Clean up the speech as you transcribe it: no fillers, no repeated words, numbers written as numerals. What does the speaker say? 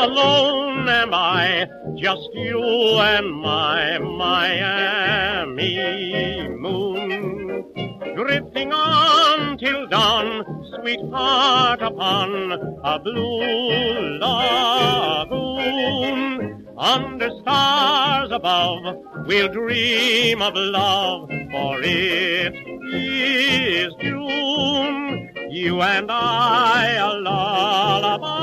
alone am I, just you and my Miami moon. Drifting on till dawn, sweetheart, upon a blue lagoon. Under stars above, we'll dream of love, for it is June. You and I, a lullaby